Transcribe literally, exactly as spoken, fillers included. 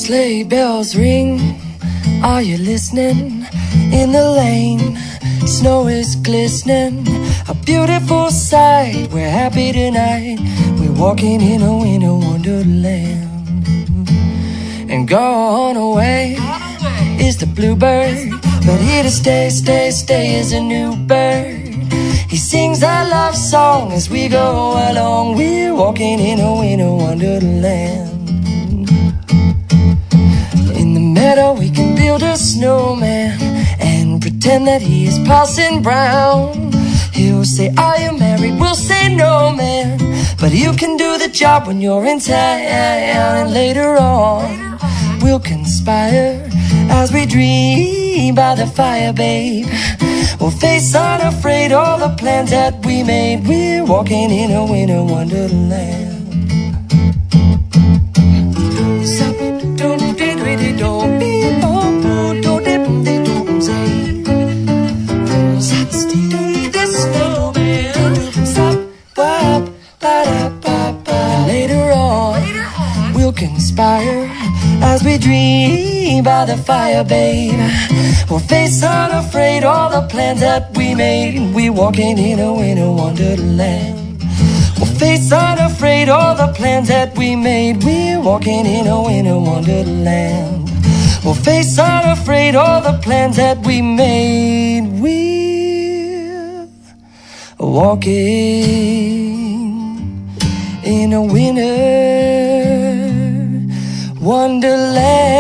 Sleigh bells ring, are you listening? In the lane, snow is glistening, a beautiful sight. We're happy tonight, we're walking in a winter wonderland. And gone away is the bluebird, but here to stay, stay, stay is a new bird. He sings our love song as we go along. We're walking in a winter wonderland. In the meadow we can build a snowman and pretend that he is Parson Brown. He'll say, are you married? We'll say, no, man, but you can do the job when you're in town. And later on we'll conspire as we dream by the fire, babe. We'll face unafraid all the plans that we made. We're walking in a winter wonderland. And later on we'll conspire as we dream by the fire, babe. We'll face unafraid all the plans that we made. We're walking in a winter wonderland. We'll face unafraid all the plans that we made. We're walking in a winter wonderland. We'll face unafraid all the plans that we made. We're walking in a winter wonderland.